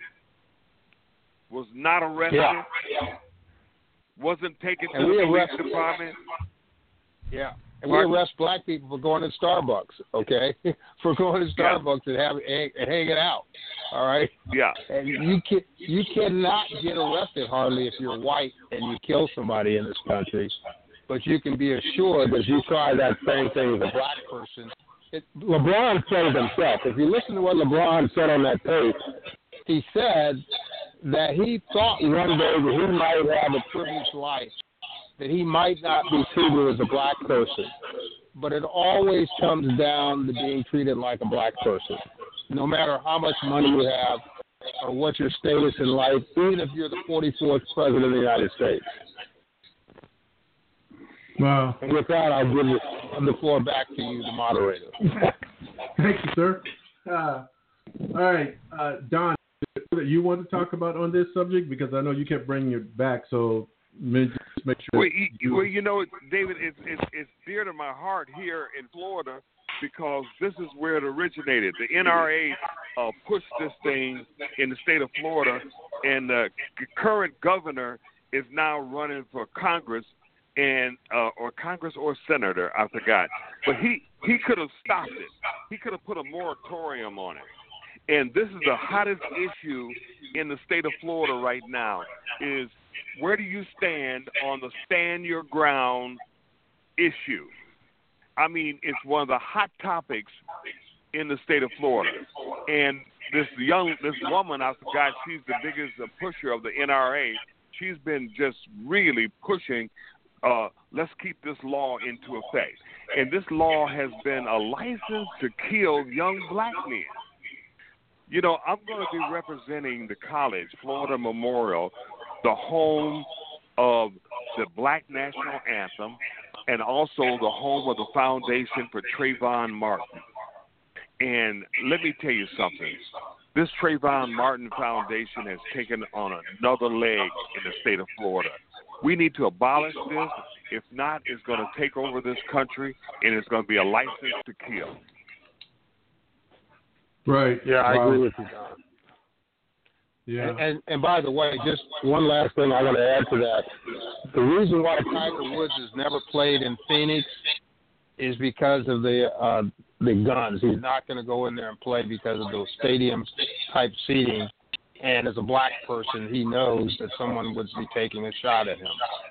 Was not arrested. Yeah. Wasn't taken to And the we police arrest, department. Yeah, and we arrest black people for going to Starbucks, okay? For going to Starbucks yeah. and having and hanging out, all right? Yeah. And you can you cannot get arrested hardly if you're white and you kill somebody in this country, but you can be assured that if you try that same thing as a black person. It, LeBron said it himself. If you listen to what LeBron said on that tape, he said that he thought one day that he might have a privileged life, that he might not be treated as a black person. But it always comes down to being treated like a black person, no matter how much money you have or what your status in life, even if you're the forty-fourth president of the United States. Wow. And with that, I'll give the floor back to you, the moderator. Thank you, sir. Uh, all right, uh, Don, you want to talk about on this subject? Because I know you kept bringing it back, so just make sure. Well, you, well, you know, David, it's, it's, it's dear to my heart here in Florida because this is where it originated. The N R A uh, pushed this thing in the state of Florida, and the current governor is now running for Congress, and uh, or Congress or senator, I forgot. But he, he could have stopped it. He could have put a moratorium on it. And this is the hottest issue in the state of Florida right now is where do you stand on the stand your ground issue? I mean, it's one of the hot topics in the state of Florida. And this young, this woman, I forgot, she's the biggest pusher of the N R A. She's been just really pushing, uh, let's keep this law into effect. And this law has been a license to kill young black men. You know, I'm going to be representing the college, Florida Memorial, the home of the Black National Anthem, and also the home of the Foundation for Trayvon Martin. And let me tell you something. This Trayvon Martin Foundation has taken on another leg in the state of Florida. We need to abolish this. If not, it's going to take over this country, and it's going to be a license to kill. Right. Yeah, I wow. agree with you, Don. Yeah. And, and and by the way, just one last thing I want to add to that. The reason why Tiger Woods has never played in Phoenix is because of the uh, the guns. He's not going to go in there and play because of those stadium type seating. And as a black person, he knows that someone would be taking a shot at him.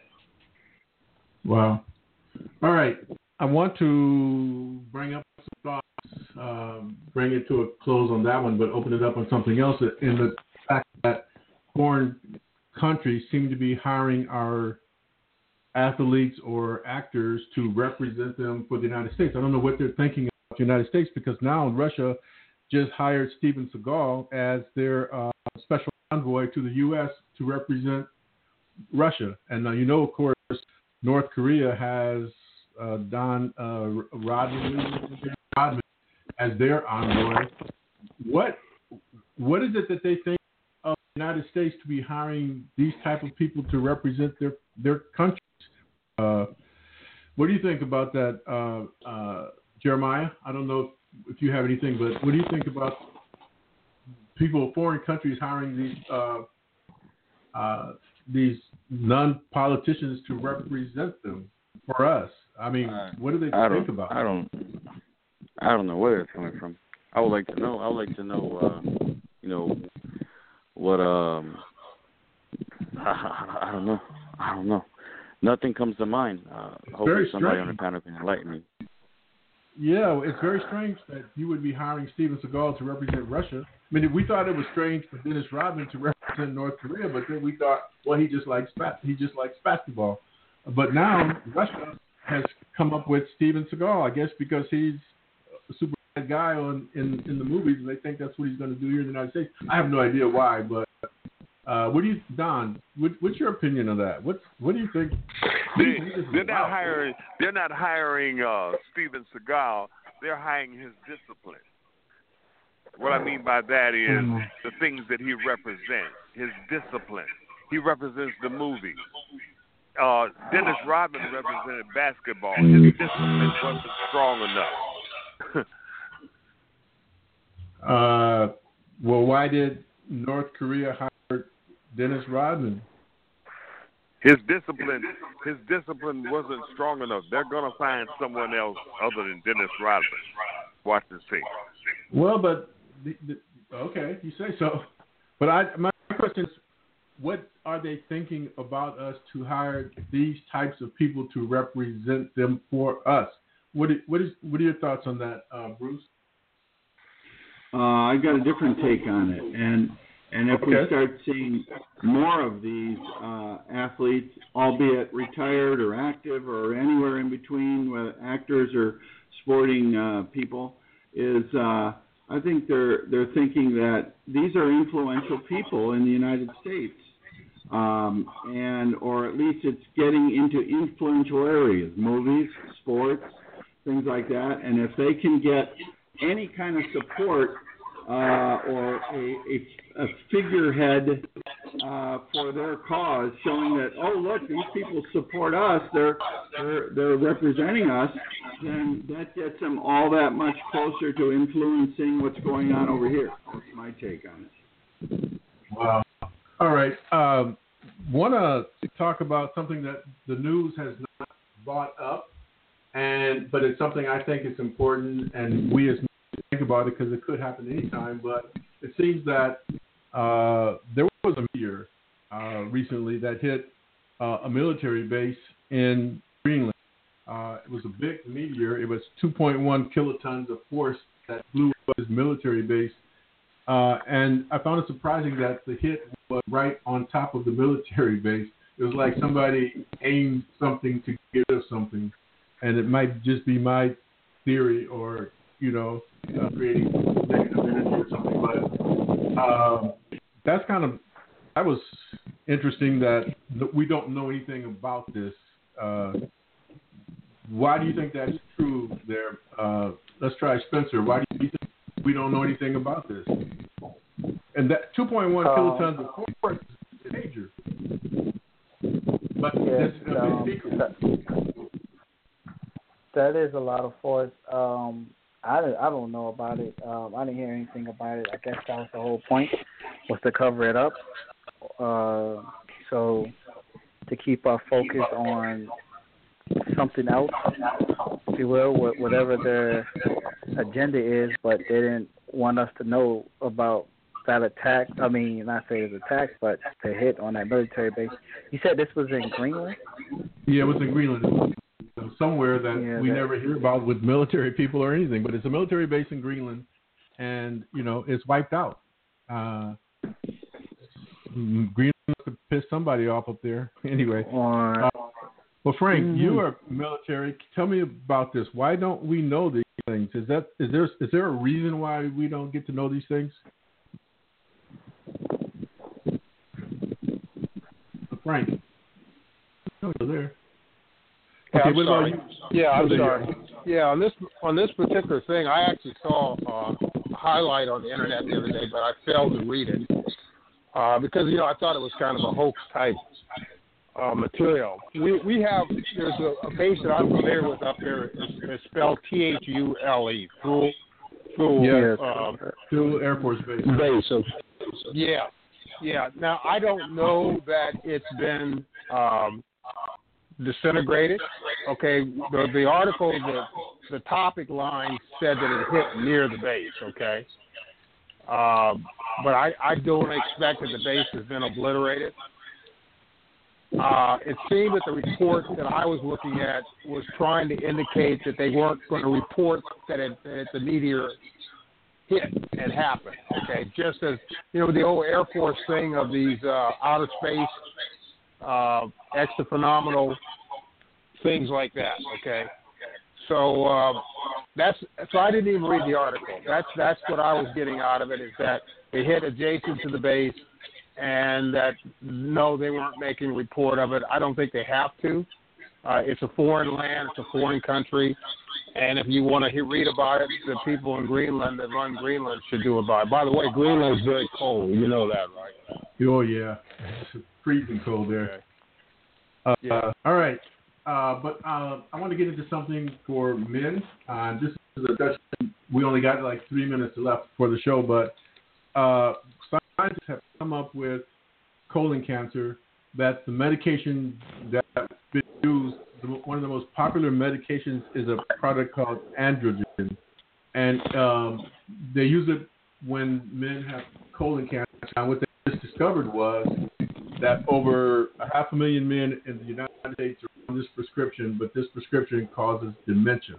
Wow. All right. I want to bring up some thoughts, um, bring it to a close on that one, but open it up on something else. In the fact that foreign countries seem to be hiring our athletes or actors to represent them for the United States. I don't know what they're thinking about the United States, because now Russia just hired Steven Seagal as their uh, special envoy to the U S to represent Russia. And uh, you know, of course, North Korea has uh, Don uh, Rodman, Rodman as their envoy. What what is it that they think of the United States to be hiring these type of people to represent their their countries? Uh, what do you think about that, uh, uh, Jeremiah? I don't know if, if you have anything, but what do you think about people, foreign countries hiring these uh, uh, these non-politicians to represent them for us? I mean, uh, what do they I think don't, about? I don't. I don't know where it's coming from. I would like to know. I would like to know. Uh, you know, what? Um, I, I don't know. I don't know. Nothing comes to mind. Uh, hopefully somebody on the panel can enlighten me. Yeah, it's very strange that you would be hiring Steven Seagal to represent Russia. I mean, we thought it was strange for Dennis Rodman to represent North Korea, but then we thought, well, he just likes he just likes basketball. But now Russia has come up with Steven Seagal, I guess, because he's a super bad guy on in, in the movies, and they think that's what he's going to do here in the United States. I have no idea why, but uh, what do you, Don? What, what's your opinion of that? What What do you think? They, they're not hiring. They're not hiring uh, Steven Seagal. They're hiring his discipline. What I mean by that is mm-hmm. the things that he represents. His discipline. He represents the movies. Uh, Dennis Rodman represented basketball. His discipline wasn't strong enough. uh, well, why did North Korea hire Dennis Rodman? His discipline, his discipline wasn't strong enough. They're gonna find someone else other than Dennis Rodman. Watch this tape. Well, but the, the, okay, you say so. But I, my question is, what are they thinking about us to hire these types of people to represent them for us? What is, what is what are your thoughts on that, uh, Bruce? Uh, I got a different take on it, and and if okay. we start seeing more of these uh, athletes, albeit retired or active or anywhere in between, whether actors or sporting uh, people, is uh, I think they're they're thinking that these are influential people in the United States. Um, and or at least it's getting into influential areas, movies, sports, things like that. And if they can get any kind of support uh, or a, a, a figurehead uh, for their cause, showing that, oh, look, these people support us, they're, they're, they're representing us, then that gets them all that much closer to influencing what's going on over here. That's my take on it. Wow. All right. Um, want to talk about something that the news has not brought up, and but it's something I think is important, and we as think about it because it could happen anytime. But it seems that uh, there was a meteor uh, recently that hit uh, a military base in Greenland. Uh, it was a big meteor. It was two point one kilotons of force that blew up this military base. Uh, and I found it surprising that the hit was right on top of the military base. It was like somebody aimed something to get us something. And it might just be my theory or, you know, uh, creating negative energy or something. But um, that's kind of, that was interesting that we don't know anything about this. Uh, why do you think that's true there? Uh, let's try Spencer. Why do you think we don't know anything about this? And that two point one uh, kilotons of force is major. But yes, that's um, a secret. That, that is a lot of force. Um, I, I don't know about it. Um, I didn't hear anything about it. I guess that was the whole point, was to cover it up. Uh, so to keep our focus on something else, if you will, whatever their agenda is, but they didn't want us to know about that attack. I mean, not say it's attack, but the hit on that military base. You said this was in Greenland? Yeah, it was in Greenland. It was somewhere that yeah, we that, never hear about with military people or anything, but it's a military base in Greenland, and, you know, it's wiped out. Uh, Greenland must have pissed somebody off up there. Anyway. Or, uh, well, Frank, mm-hmm. you are military. Tell me about this. Why don't we know these things? Is that is there is there a reason why we don't get to know these things? Frank. Oh, you're there. Yeah, Okay, I'm what sorry. about you? Yeah, I'm There you sorry. are. Yeah, on this on this particular thing, I actually saw uh, a highlight on the internet the other day, but I failed to read it uh, because you know I thought it was kind of a hoax type uh, material. We we have there's a, a base that I'm familiar with up there. It's, it's spelled T H U L E, Thule, Thule, Yes. uh, Thule Air Force Base. base. So, yeah, yeah. Now I don't know that it's been um, disintegrated. Okay, the, the article, the the topic line said that it hit near the base. Okay, um, but I, I don't expect that the base has been obliterated. Uh, it seemed that the report that I was looking at was trying to indicate that they weren't going to report that, it, that the meteor hit and happened. Okay, just as you know the old Air Force thing of these uh, outer space uh, extra-phenomenal things like that. Okay, so uh, that's so I didn't even read the article. That's that's what I was getting out of it, is that it hit adjacent to the base, and that no, they weren't making a report of it. I don't think they have to. Uh, it's a foreign land. It's a foreign country. And if you want to hear, read about it, the people in Greenland that run Greenland should do about it. By the way, Greenland is very cold. You know that, right? Oh, yeah. It's freezing cold there. Uh, Yeah. All right. Uh, but uh, I want to get into something for men. Uh, this is a discussion. We only got like three minutes left for the show, but uh, scientists have come up with colon cancer, that the medication that's been used, one of the most popular medications is a product called androgen. And um, they use it when men have colon cancer. And what they just discovered was that over a half a million men in the United States are on this prescription, but this prescription causes dementia.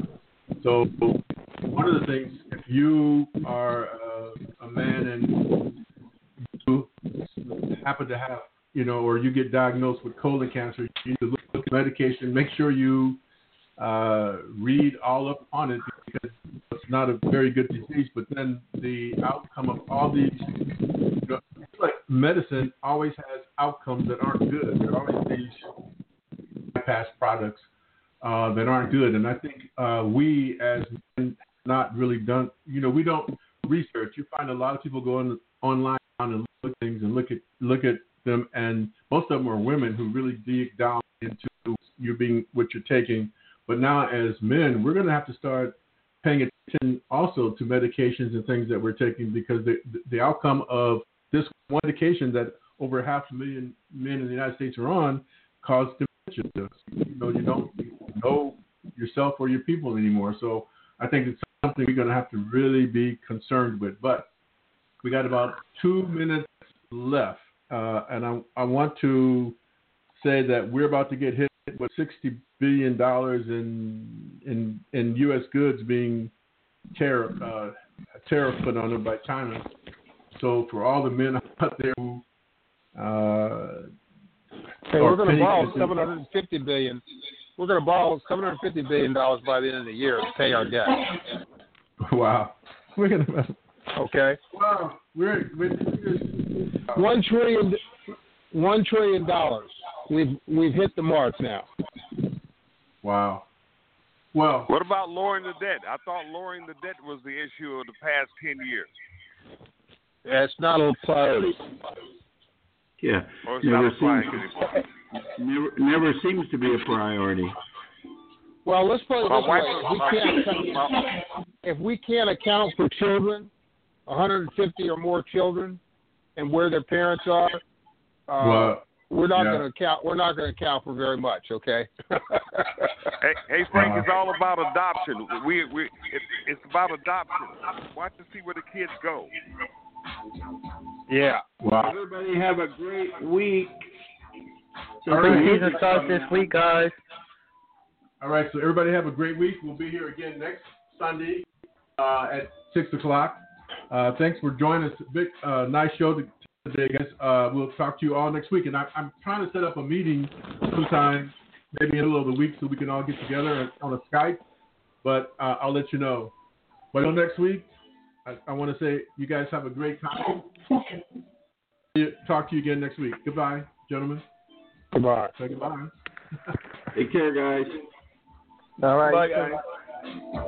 So one of the things, if you are a, a man and you happen to have, you know, or you get diagnosed with colon cancer, you need to look at medication, make sure you uh, read all up on it, because it's not a very good disease, but then the outcome of all these, you know, it's like medicine always has outcomes that aren't good. There are always these bypass products uh, that aren't good. And I think uh, we as men not really done, you know, we don't research. You find a lot of people go on, online and look at things and look at, look at them, and most of them are women who really dig down into you being what you're taking. But now as men, we're going to have to start paying attention also to medications and things that we're taking, because the the outcome of this one medication that over half a million men in the United States are on causes dementia. You know, you don't know yourself or your people anymore. So I think it's something we're going to have to really be concerned with. But we got about two minutes left. Uh, and I, I want to say that we're about to get hit with sixty billion dollars in in in U S goods being tariff uh, tariff put on them by China. So for all the men out there who uh, hey, we're going to borrow seven hundred fifty billion dollars. We're going to borrow seven hundred fifty billion dollars by the end of the year to pay our debt. Wow, we're going to. Okay. Wow, we're, we're one trillion, one trillion dollars. We've we've hit the mark now. Wow. Well, what about lowering the debt? I thought lowering the debt was the issue of the past ten years. It's not a priority. Yeah, Or it's never not applying seems, anymore. never, never seems to be a priority. Well, let's put it My this wife- way: if we can't account, if we can't account for children, one hundred fifty or more children, and where their parents are, uh, well, we're not yeah. going to account. We're not going to account for very much. Okay. Hey, hey Frank, Uh, it's all about adoption. We, we, it, it's about adoption. Watch and see where the kids go. Yeah. Wow. Everybody have a great week. All right. Season starts this week, guys. All right, so everybody have a great week. We'll be here again next Sunday uh, at six o'clock. Uh, thanks for joining us. Big, uh, nice show today, guys. Uh, we'll talk to you all next week. And I, I'm trying to set up a meeting sometime, maybe in the middle of the week, so we can all get together on a Skype. But uh, I'll let you know. But until next week, I, I want to say you guys have a great time. Talk to you again next week. Goodbye. gentlemen. Goodbye. Say goodbye. Take care, guys. All right. Bye, guys.